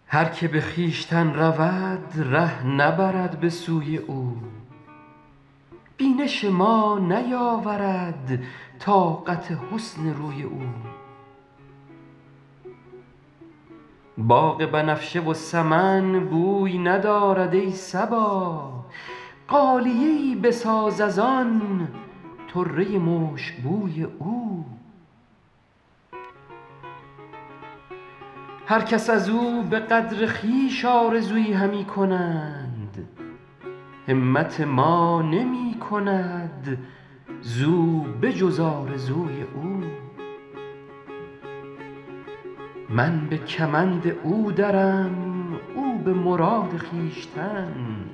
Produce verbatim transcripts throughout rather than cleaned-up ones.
هر که به خویشتن رود ره نبرد به سوی او. بینش ما نیاورد طاقت حسن روی او. باغ بنفشه و سمن بوی ندارد ای صبا. غالیه ای بساز از آن طره مشکبوی او. هر کس از او به قدر خویش آرزویی همی کنند. همت ما نمی کند زو به جز آرزوی او. من به کمند او درم او به مراد خویشتن.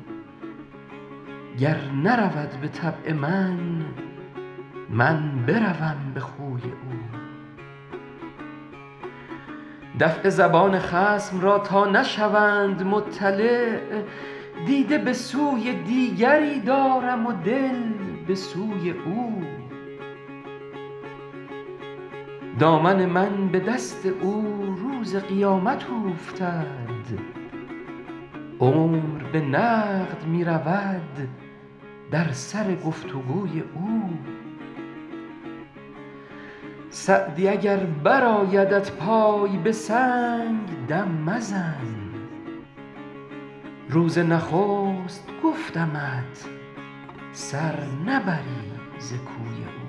گر نرود به طبع من من بروم به خوی او. دفع زبان خصم را تا نشوند مطلع. دیده به سوی دیگری دارم و دل به سوی او. دامن من به دست او روز قیامت اوفتد. عمر به نقد می رود در سر گفت و گوی او. سعدی اگر برآیدت پای به سنگ دم مزن. روز نخست گفتمت سر نبری ز کوی او.